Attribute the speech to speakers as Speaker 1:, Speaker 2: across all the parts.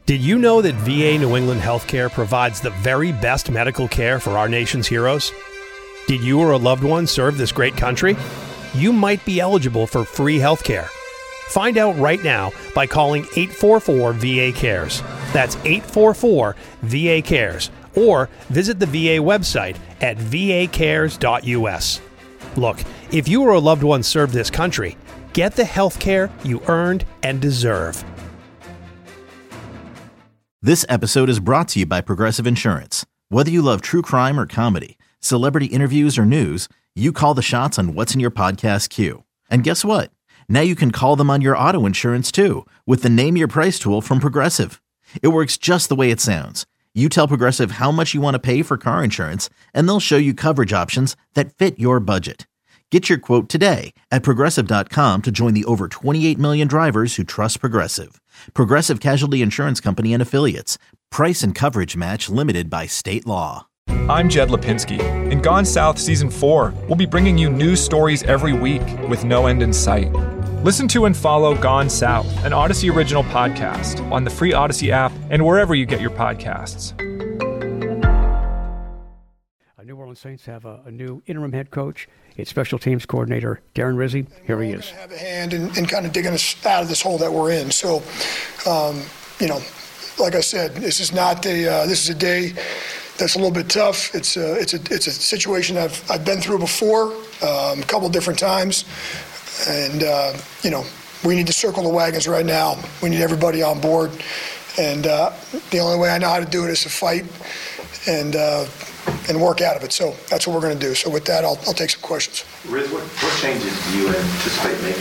Speaker 1: Did you know that VA New England Healthcare provides the very best medical care for our nation's heroes? Did you or a loved one serve this great country? You might be eligible for free healthcare. Find out right now by calling 844-VA-CARES. That's 844-VA-CARES. Or visit the VA website at vacares.us. Look, if you or a loved one served this country, get the health care you earned and deserve.
Speaker 2: This episode is brought to you by Progressive Insurance. Whether you love true crime or comedy, celebrity interviews or news, you call the shots on what's in your podcast queue. And guess what? Now you can call them on your auto insurance too with the Name Your Price tool from Progressive. It works just the way it sounds. You tell Progressive how much you want to pay for car insurance, and they'll show you coverage options that fit your budget. Get your quote today at Progressive.com to join the over 28 million drivers who trust Progressive. Progressive Casualty Insurance Company and Affiliates. Price and coverage match limited by state law.
Speaker 3: I'm Jed Lipinski. In Gone South Season 4, we'll be bringing you news stories every week with no end in sight. Listen to and follow Gone South, an Odyssey original podcast on the free Odyssey app and wherever you get your podcasts.
Speaker 4: New Orleans Saints have a new interim head coach. It's special teams coordinator Darren Rizzi. Here he is.
Speaker 5: Have a hand in kind of digging us out of this hole that we're in. So, like I said, this is not this is a day that's a little bit tough. It's a situation I've been through before, a couple different times, and we need to circle the wagons right now. We need everybody on board, and the only way I know how to do it is to fight and work out of it. So that's what we're going to do. So with that, I'll take some questions.
Speaker 6: Riz, what changes do you anticipate making?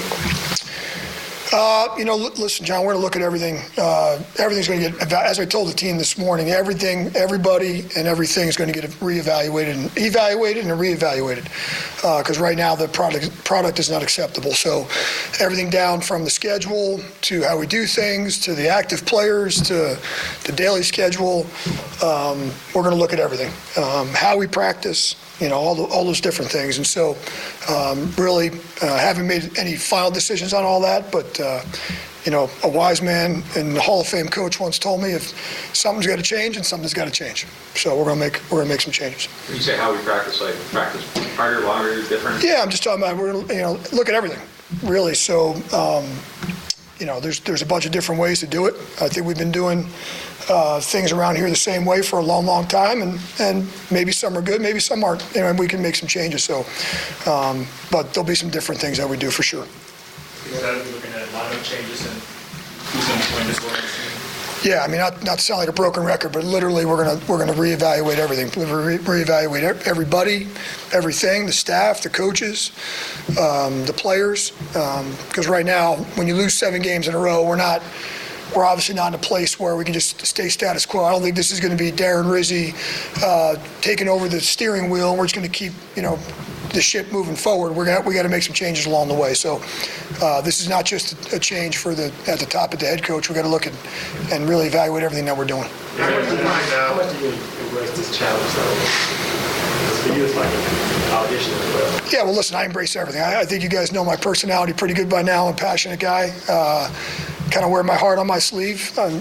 Speaker 5: Listen, John, we're going to look at everything. Everything's going to get, as I told the team this morning, everybody and everything is going to get reevaluated and reevaluated. Because right now the product is not acceptable. So everything down from the schedule to how we do things to the active players to the daily schedule, we're going to look at everything. How we practice, all those different things. And so really haven't made any final decisions on all that, but a wise man and the Hall of Fame coach once told me if something's got to change and something's got to change. So we're gonna make some changes.
Speaker 6: When you say how we practice, like practice harder, longer, different?
Speaker 5: Yeah, I'm just talking about look at everything, really. So there's a bunch of different ways to do it. I think we've been doing things around here the same way for a long, long time, and maybe some are good, maybe some aren't. We can make some changes. So, but there'll be some different things that we do for sure.
Speaker 7: Because I was looking at lineup changes and who's going to win this one.
Speaker 5: Yeah, not to sound like a broken record, but literally we're gonna reevaluate everything. Reevaluate everybody, everything, the staff, the coaches, the players. Because right now, when you lose 7 games in a row, we're obviously not in a place where we can just stay status quo. I don't think this is going to be Darren Rizzi taking over the steering wheel, and we're just going to keep, the ship moving forward. We got to make some changes along the way. So this is not just a change at the top of the head coach. We got to look at and really evaluate everything that we're doing.
Speaker 7: How much do you embrace this challenge, though? Because for you, it's like an audition as well.
Speaker 5: Yeah, well, listen, I embrace everything. I think you guys know my personality pretty good by now. I'm a passionate guy. Kind of wear my heart on my sleeve. I'm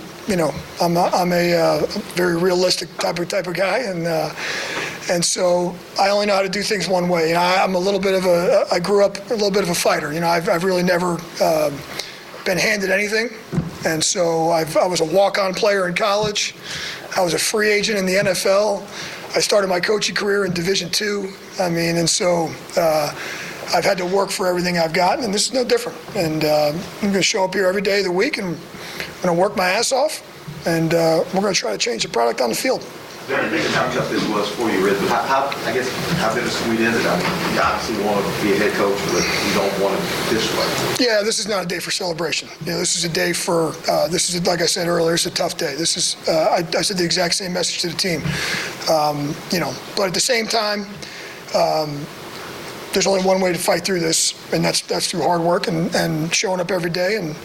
Speaker 5: a very realistic type of guy, and so I only know how to do things one way. I'm a little bit of I grew up a little bit of a fighter. I've really never been handed anything, and so I was a walk-on player in college. I was a free agent in the NFL. I started my coaching career in Division II. And so I've had to work for everything I've gotten, and this is no different. And I'm going to show up here every day of the week, and I'm going to work my ass off, and we're going to try to change the product on the field.
Speaker 6: Darren, thinking how tough this was for you, Riz, how bittersweet is it? You obviously want to be a head coach, but you don't want it this way.
Speaker 5: Yeah, this is not a day for celebration. This is a day for, like I said earlier, it's a tough day. This is, I said the exact same message to the team. But at the same time, there's only one way to fight through this, and that's through hard work and showing up every day. And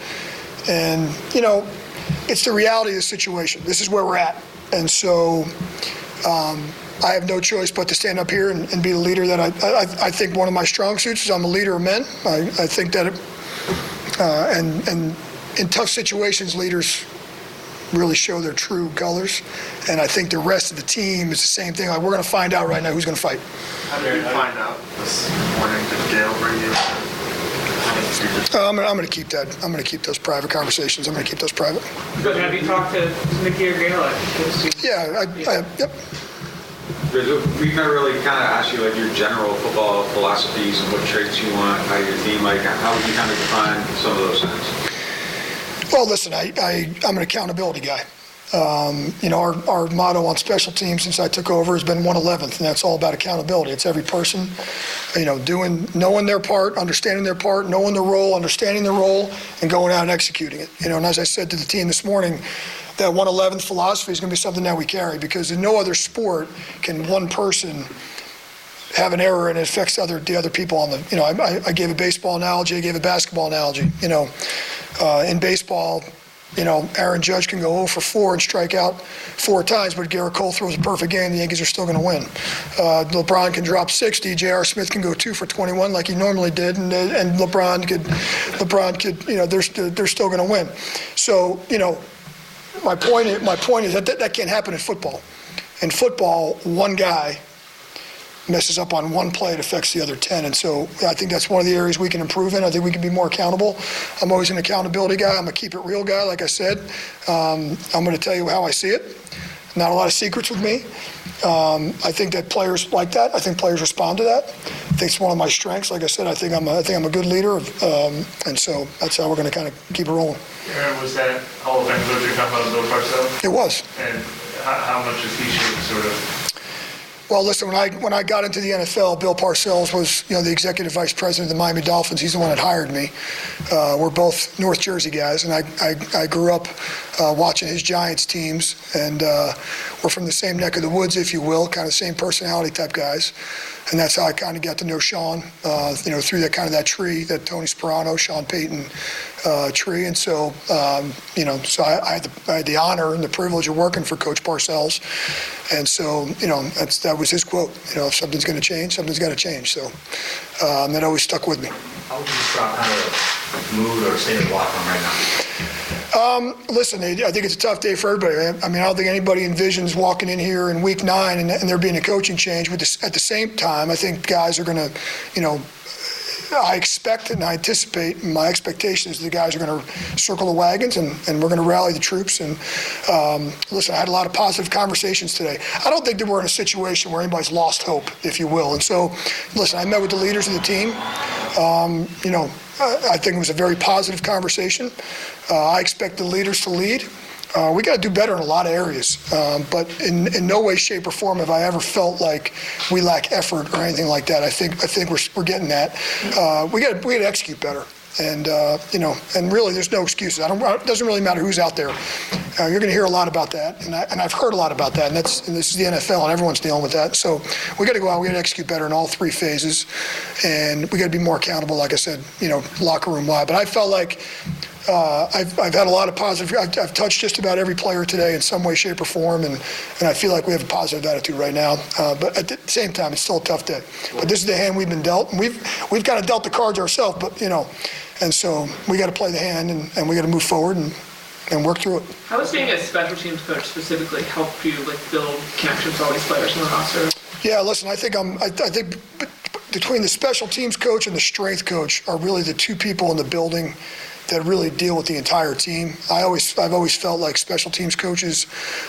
Speaker 5: it's the reality of the situation. This is where we're at. And so I have no choice but to stand up here and be the leader that I think one of my strong suits is I'm a leader of men. I think that and in tough situations, leaders really show their true colors. And I think the rest of the team is the same thing. Like, we're going to find out right now who's going to fight.
Speaker 6: How did you find out this morning? Did Gail bring you?
Speaker 5: I'm going to keep that. I'm going to keep those private conversations. I'm going to keep those private.
Speaker 8: But have you talked to Mickey or Gail?
Speaker 5: Yeah, yep.
Speaker 9: We've never really kind of asked you like your general football philosophies and what traits you want out of your team. Like, how would you kind of define some of those things?
Speaker 5: Well, listen, I'm an accountability guy. Our motto on special teams since I took over has been 1/11th, and that's all about accountability. It's every person, knowing their part, understanding their part, knowing the role, understanding the role, and going out and executing it. And as I said to the team this morning, that 1/11th philosophy is going to be something that we carry, because in no other sport can one person have an error and it affects the other people on the. I gave a baseball analogy. I gave a basketball analogy. In baseball, Aaron Judge can go 0 for 4 and strike out 4 times, but Garrett Cole throws a perfect game. The Yankees are still going to win. LeBron can drop 60. J.R. Smith can go 2 for 21 like he normally did, and LeBron could. They're still going to win. So my point is that can't happen in football. In football, one guy messes up on one play, it affects the other 10. And so I think that's one of the areas we can improve in. I think we can be more accountable. I'm always an accountability guy. I'm a keep it real guy, like I said. I'm going to tell you how I see it. Not a lot of secrets with me. I think that players like that. I think players respond to that. I think it's one of my strengths. Like I said, I think I'm a good leader, and so that's how we're going to kind of keep it rolling.
Speaker 7: Aaron, was that Hall of Fame coach you're talking about, Bill Parcells?
Speaker 5: It was.
Speaker 7: And how much is he sort of?
Speaker 5: Well, listen, when I got into the NFL, Bill Parcells was, the executive vice president of the Miami Dolphins. He's the one that hired me. We're both North Jersey guys, and I grew up watching his Giants teams, and we're from the same neck of the woods, if you will, kind of same personality type guys. And that's how I kind of got to know Sean, through that tree, that Tony Sperano, Sean Payton tree. And so, so I had the honor and the privilege of working for Coach Parcells. And so, that was his quote. If something's going to change, something's got to change. So that always stuck with me.
Speaker 10: How would you describe kind of mood or state of the locker room right now?
Speaker 5: Listen, I think it's a tough day for everybody. I don't think anybody envisions walking in here in week 9 and there being a coaching change. At the same time, I think guys are going to, I expect and I anticipate, my expectation is the guys are going to circle the wagons and we're going to rally the troops. And listen, I had a lot of positive conversations today. I don't think that we're in a situation where anybody's lost hope, if you will. And so, listen, I met with the leaders of the team. I think it was a very positive conversation. I expect the leaders to lead. We got to do better in a lot of areas, but in no way, shape, or form have I ever felt like we lack effort or anything like that. I think we're getting that. We got to execute better, and and really, there's no excuses. It doesn't really matter who's out there. You're going to hear a lot about that, and I've heard a lot about that. And this is the NFL, and everyone's dealing with that. So we got to go out. We got to execute better in all 3 phases, and we got to be more accountable. Like I said, locker room wide. But I felt like. I've had a lot of positive. I've touched just about every player today in some way, shape, or form, and I feel like we have a positive attitude right now. But at the same time, it's still a tough day. But this is the hand we've been dealt, and we've kind of dealt the cards ourselves. But and so we got to play the hand, and we got to move forward and work through it.
Speaker 8: How has being a special teams coach specifically helped you build connections with all these players in the roster?
Speaker 5: Yeah, listen, I think between the special teams coach and the strength coach are really the 2 people in the building that really deal with the entire team. I've always felt like special teams coaches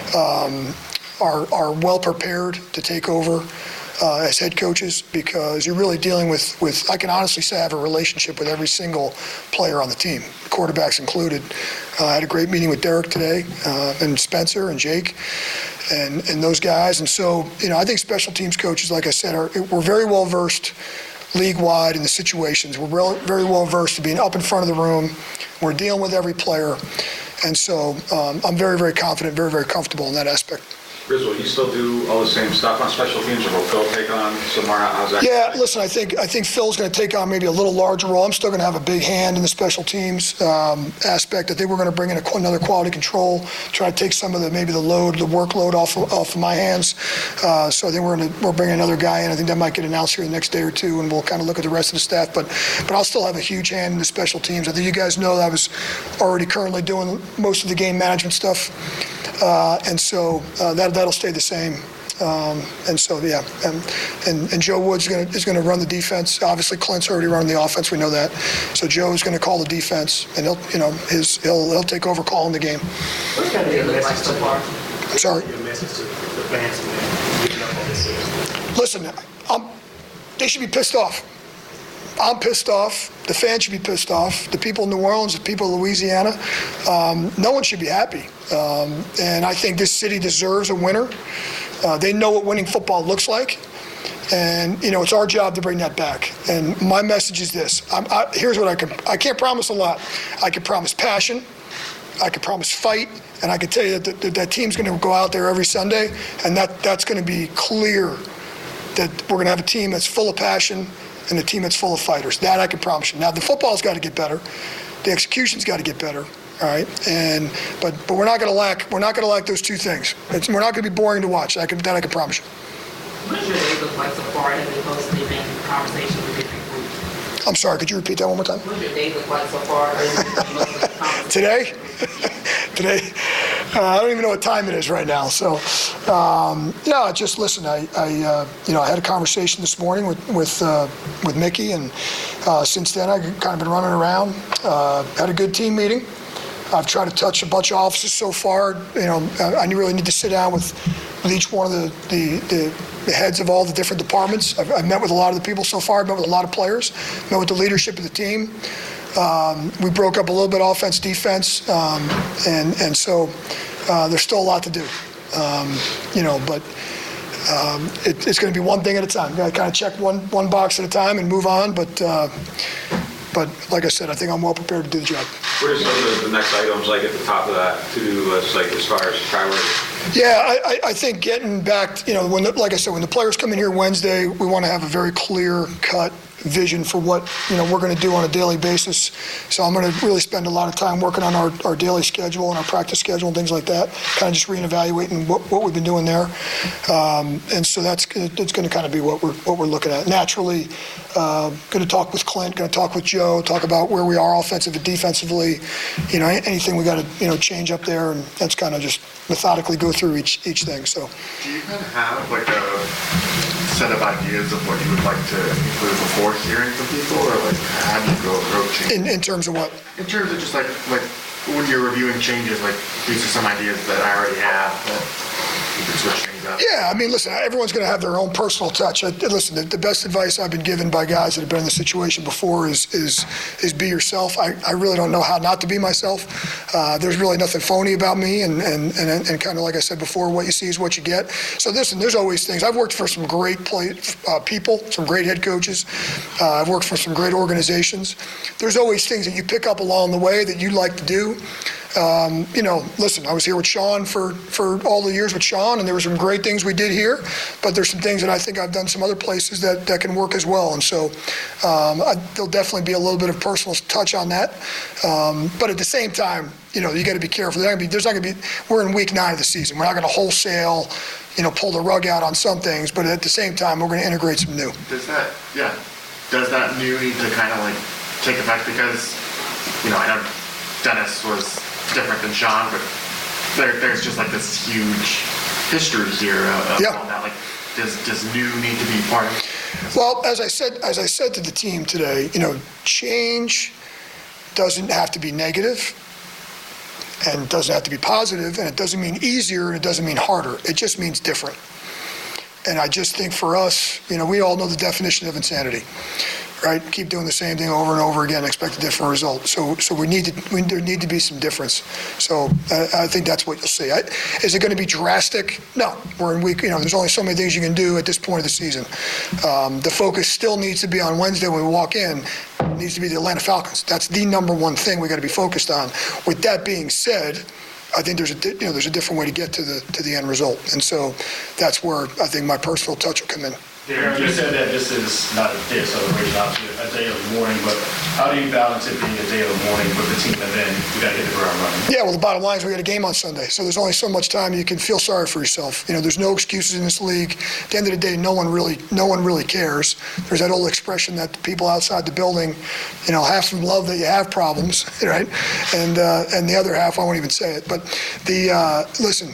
Speaker 5: are well prepared to take over as head coaches, because you're really dealing with I can honestly say I have a relationship with every single player on the team, quarterbacks included. I had a great meeting with Derek today, and Spencer and Jake and those guys. And so, I think special teams coaches, like I said, we're very well versed league-wide in the situations. We're very well versed to being up in front of the room. We're dealing with every player. And so I'm very, very confident, very, very comfortable in that aspect.
Speaker 9: Riz, will you still do all the same stuff on special teams, or will Phil take on some more? How's that?
Speaker 5: Yeah, listen, I think Phil's going to take on maybe a little larger role. I'm still going to have a big hand in the special teams aspect. I think we're going to bring in another quality control, try to take some of the workload off of my hands. So I think we're bringing another guy in. I think that might get announced here the next day or two, and we'll kind of look at the rest of the staff. But I'll still have a huge hand in the special teams. I think you guys know that I was already currently doing most of the game management stuff, and so that'll stay the same. And so, yeah, and Joe Woods is going to run the defense. Obviously, Clint's already running the offense. We know that. So Joe is going to call the defense, and he'll take over calling the game.
Speaker 7: What's going to be your message so far?
Speaker 5: I'm sorry.
Speaker 7: Your message to the fans getting up on this season?
Speaker 5: Listen, they should be pissed off. I'm pissed off. The fans should be pissed off. The people in New Orleans, the people of Louisiana, no one should be happy. And I think this city deserves a winner. They know what winning football looks like. And, it's our job to bring that back. And my message is this. Here's what I can't promise a lot. I can promise passion. I can promise fight. And I can tell you that team's going to go out there every Sunday. And that's going to be clear that we're going to have a team that's full of passion and a team that's full of fighters. That I can promise you. Now, the football's got to get better. The execution's got to get better. All right, but we're not going to lack those two things. We're not going to be boring to watch. That I can promise you.
Speaker 11: What does your day look like so far as opposed to being in conversation with different groups?
Speaker 5: I'm sorry. Could you repeat that one more time?
Speaker 11: What does your day look like so far as
Speaker 5: Today? Today? I don't even know what time it is right now. So, just listen. I had a conversation this morning with Mickey, and since then I've kind of been running around. Had a good team meeting. I've tried to touch a bunch of offices so far. I really need to sit down with each one of the heads of all the different departments. I've met with a lot of the people so far. I've met with a lot of players. Met with the leadership of the team. We broke up a little bit offense, defense, and so there's still a lot to do. But it's going to be one thing at a time. Got to kind of check one box at a time and move on. But like I said, I think I'm well prepared to do the job.
Speaker 9: What are some of the next items, like at the top of that to-do list, like as far as priority?
Speaker 5: Yeah, I think getting back, like I said, when the players come in here Wednesday, we want to have a very clear-cut vision for what we're going to do on a daily basis. So I'm going to really spend a lot of time working on our daily schedule and our practice schedule and things like that, kind of just reevaluating what we've been doing there. And so it's going to kind of be what we're looking at. Naturally, going to talk with Clint, going to talk with Joe, talk about where we are offensively and defensively, anything we got to change up there, and that's kind of just methodically go through each thing. So
Speaker 12: do you kind of have like a set of ideas of what you would like to include before hearing from people, or like how do you go approaching?
Speaker 5: In terms of what?
Speaker 12: In terms of just like when you're reviewing changes, like these are some ideas that I already have that you can switch things up.
Speaker 5: Yeah, I mean, listen, everyone's going to have their own personal touch. Listen, the best advice I've been given by guys that have been in the situation before is be yourself. I really don't know how not to be myself. There's really nothing phony about me, and kind of like I said before, what you see is what you get. So listen, there's always things. I've worked for some great people, some great head coaches. I've worked for some great organizations. There's always things that you pick up along the way that you like to do. Listen, I was here with Sean for all the years with Sean, and there were some great things we did here, but there's some things that I think I've done some other places that can work as well. And so there'll definitely be a little bit of personal touch on that. But at the same time, you got to be careful. We're in week 9 of the season. We're not going to wholesale, pull the rug out on some things, but at the same time, we're going to integrate some new.
Speaker 12: Does that new need to kind of like take effect? Because, I know Dennis was different than Sean, but there's just like this huge history here of all that. Like, does new need to be part of it?
Speaker 5: Well, as I said to the team today, change doesn't have to be negative, and it doesn't have to be positive, and it doesn't mean easier, and it doesn't mean harder. It just means different. And I just think for us, we all know the definition of insanity, right? Keep doing the same thing over and over again, expect a different result. So there need to be some difference. So I think that's what you'll see. Is it going to be drastic? No. We're in week, there's only so many things you can do at this point of the season. The focus still needs to be on Wednesday when we walk in. It needs to be the Atlanta Falcons. That's the number one thing we got to be focused on. With that being said, I think there's a different way to get to the end result, and so that's where I think my personal touch will come in.
Speaker 10: Darren, you said that this is not a day of celebration, obviously a day of mourning, but how do you balance it being a day of mourning with the team and then you got to hit the ground running?
Speaker 5: Yeah, well, the bottom line is we got a game on Sunday, so there's only so much time you can feel sorry for yourself. There's no excuses in this league. At the end of the day, no one really cares. There's that old expression that the people outside the building, half of them love that you have problems, right? And the other half, I won't even say it. But listen.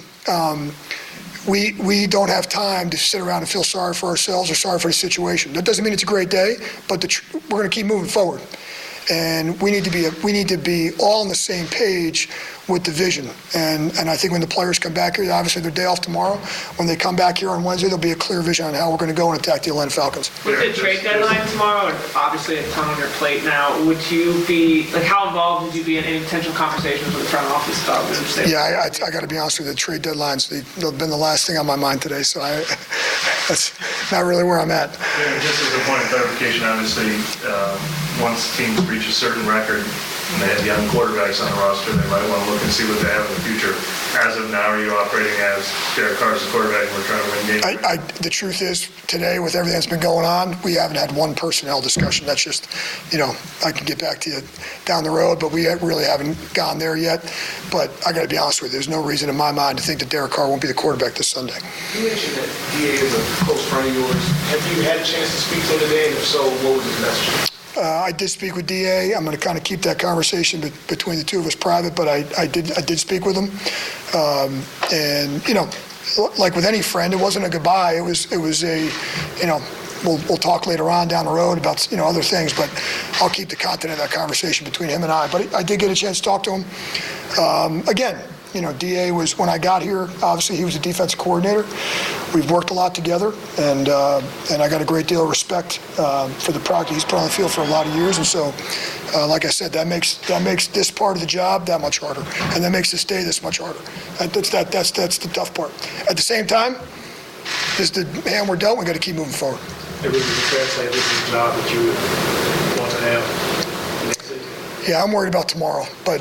Speaker 5: We don't have time to sit around and feel sorry for ourselves or sorry for the situation. That doesn't mean it's a great day, but we're going to keep moving forward. And we need to be all on the same page with the vision. And I think when the players come back here, obviously their day off tomorrow, when they come back here on Wednesday, there'll be a clear vision on how we're going to go and attack the Atlanta Falcons.
Speaker 8: With the trade deadline tomorrow, and obviously a ton on your plate now, would you be, how involved would you be in any potential conversations with the front office about this?
Speaker 5: Yeah, I got to be honest with you, the trade deadlines, they've been the last thing on my mind today, so that's not really where I'm at.
Speaker 10: Yeah, just as a point of clarification, obviously, once teams reach a certain record, and they have young quarterbacks on the roster, they might want to look and see what they have in the future. As of now, are you operating as Derek Carr's the quarterback and we're trying to win games?
Speaker 5: The truth is, today, with everything that's been going on, we haven't had one personnel discussion. That's just, I can get back to you down the road, but we really haven't gone there yet. But I got to be honest with you, there's no reason in my mind to think that Derek Carr won't be the quarterback this Sunday.
Speaker 7: You mentioned that DA is a close friend of yours. Have you had a chance to speak to him today? And if so, what was his message?
Speaker 5: I did speak with DA. I'm going to kind of keep that conversation between the two of us private, but I did speak with him. And like with any friend, it wasn't a goodbye. It was a, we'll talk later on down the road about other things, but I'll keep the content of that conversation between him and I. But I did get a chance to talk to him. Again, DA was, when I got here, obviously he was a defensive coordinator. We've worked a lot together, and I got a great deal of respect for the product he's put on the field for a lot of years. And so, like I said, that makes this part of the job that much harder, and that makes this day this much harder. That's the tough part. At the same time, this is the hand we're dealt. We got to keep moving forward.
Speaker 7: It was fair to say this is a job that you would want to have next season.
Speaker 5: Yeah, I'm worried about tomorrow, but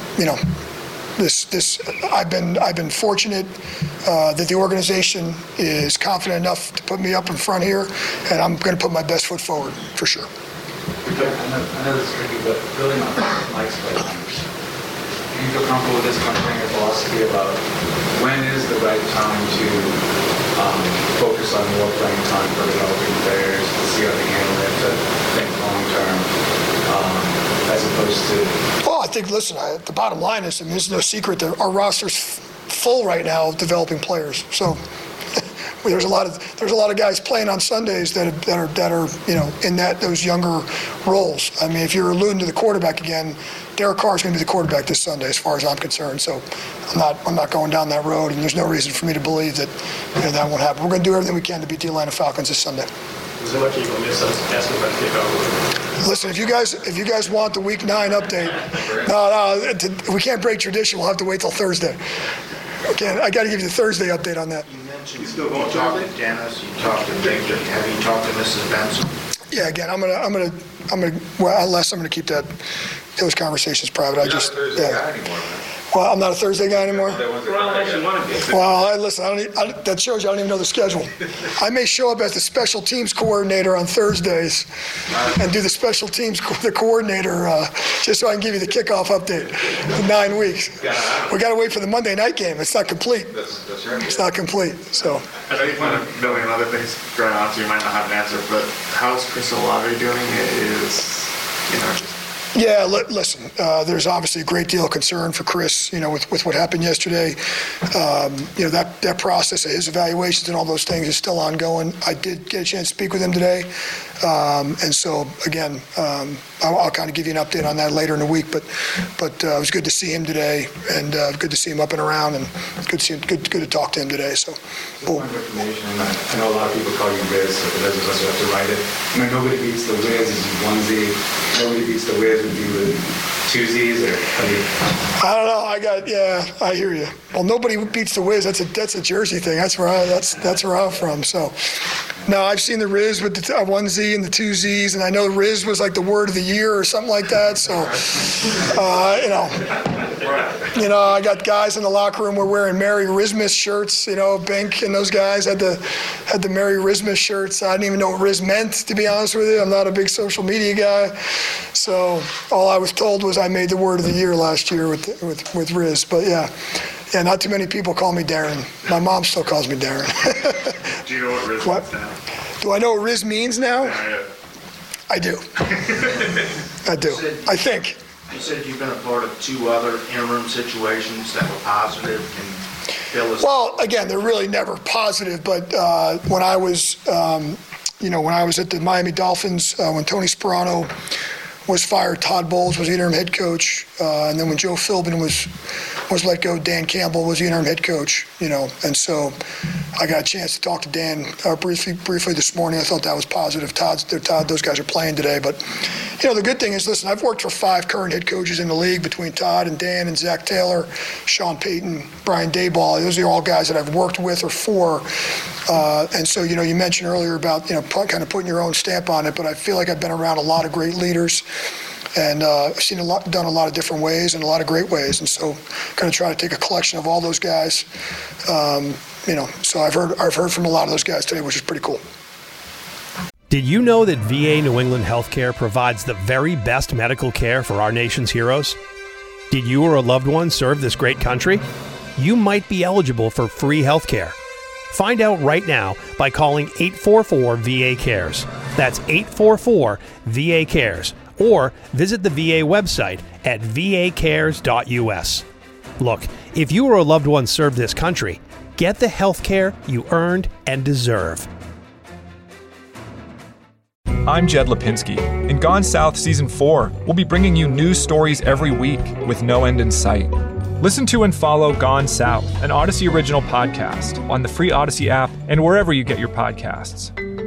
Speaker 5: I've been fortunate that the organization is confident enough to put me up in front here, and I'm going to put my best foot forward for sure.
Speaker 13: I know this is tricky, but building on Mike's question, do you feel comfortable with this company or philosophy about when is the right time to focus on more playing time for developing players, to see how they handle it, to think long term, as opposed to?
Speaker 5: Well, I think, listen, the bottom line is, there's no secret that our roster's full right now of developing players. So there's a lot of guys playing on Sundays that are in those younger roles. I mean, if you're alluding to the quarterback again, Derek Carr is going to be the quarterback this Sunday, as far as I'm concerned. So I'm not going down that road, and there's no reason for me to believe that that won't happen. We're going to do everything we can to beat the Atlanta Falcons this Sunday.
Speaker 7: Is there much you're going to miss us asking about the kickoff?
Speaker 5: Listen, if you guys want the Week 9 update, no, we can't break tradition. We'll have to wait till Thursday. Okay, I got to give you the Thursday update on that.
Speaker 12: You mentioned you talked to Dennis, you talked to Victor. Have you talked to Mrs. Benson?
Speaker 5: Yeah, again, I'm gonna keep those conversations private.
Speaker 9: You're not a Thursday guy anymore, man.
Speaker 5: Well, I'm not a Thursday guy anymore.
Speaker 9: Well,
Speaker 5: listen, that shows you I don't even know the schedule. I may show up as the special teams coordinator on Thursdays and do the special teams coordinator just so I can give you the kickoff update in 9 weeks. We got to wait for the Monday night game. It's not complete.
Speaker 9: That's right.
Speaker 5: It's not complete. So.
Speaker 12: I know you might have a million other things going on, so you might not have an answer. But how's Chris Olave doing?
Speaker 5: Yeah, listen, there's obviously a great deal of concern for Chris, with what happened yesterday. That process of his evaluations and all those things is still ongoing. I did get a chance to speak with him today. And so, again, I'll kind of give you an update on that later in the week. But it was good to see him today, and good to see him up and around, and good to talk to him today. So,
Speaker 13: point of information, I know a lot of people call you Wiz, so for those of us who have to write it. Nobody beats the Wiz in onesie. Nobody beats the Wiz would be with twosies, or
Speaker 5: I don't know. I hear you. Well, nobody beats the Wiz. That's a Jersey thing. That's where I'm from. So. No, I've seen the Riz with the 1Z and the 2Zs, and I know Riz was like the word of the year or something like that. So, I got guys in the locker room were wearing Merry Rizmas shirts. Bink and those guys had the Merry Rizmas shirts. I didn't even know what Riz meant, to be honest with you. I'm not a big social media guy, so all I was told was I made the word of the year last year with Riz. But yeah, not too many people call me Darren. My mom still calls me Darren.
Speaker 10: Do you know what Riz means now?
Speaker 5: Do I know what Riz means now?
Speaker 10: Yeah.
Speaker 5: I do. I do. I think.
Speaker 14: You said you've been a part of 2 other interim situations that were positive. Can fill us?
Speaker 5: Well, again, they're really never positive. But when I was, when I was at the Miami Dolphins, when Tony Sperano was fired, Todd Bowles was the interim head coach, and then when Joe Philbin was let go, Dan Campbell was the interim head coach. And so I got a chance to talk to Dan briefly this morning. I thought that was positive. Todd, those guys are playing today. But, the good thing is, listen, I've worked for 5 current head coaches in the league between Todd and Dan and Zach Taylor, Sean Payton, Brian Daboll. Those are all guys that I've worked with or for. And so, you mentioned earlier about, kind of putting your own stamp on it, but I feel like I've been around a lot of great leaders. And I've seen done a lot of different ways and a lot of great ways. And so going to try to take a collection of all those guys. So I've heard from a lot of those guys today, which is pretty cool.
Speaker 1: Did you know that VA New England Healthcare provides the very best medical care for our nation's heroes? Did you or a loved one serve this great country? You might be eligible for free healthcare. Find out right now by calling 844-VA-CARES. That's 844-VA-CARES. Or visit the VA website at vacares.us. Look, if you or a loved one served this country, get the health care you earned and deserve.
Speaker 3: I'm Jed Lipinski. In Gone South Season 4, we'll be bringing you news stories every week with no end in sight. Listen to and follow Gone South, an Odyssey original podcast, on the free Odyssey app and wherever you get your podcasts.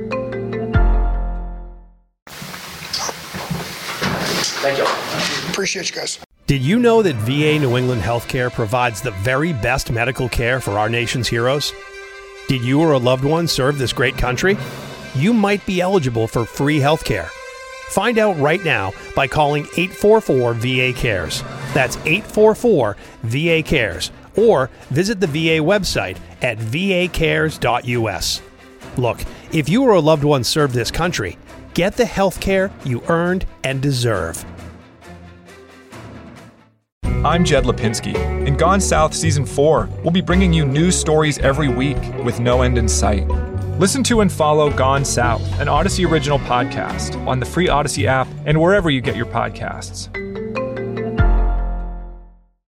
Speaker 5: Thank you. Appreciate you guys.
Speaker 1: Did you know that VA New England Healthcare provides the very best medical care for our nation's heroes? Did you or a loved one serve this great country? You might be eligible for free healthcare. Find out right now by calling 844-VA-CARES. That's 844-VA-CARES. Or visit the VA website at vacares.us. Look, if you or a loved one served this country, get the health care you earned and deserve.
Speaker 3: I'm Jed Lipinski. In Gone South Season 4, we'll be bringing you news stories every week with no end in sight. Listen to and follow Gone South, an Odyssey original podcast, on the free Odyssey app and wherever you get your podcasts.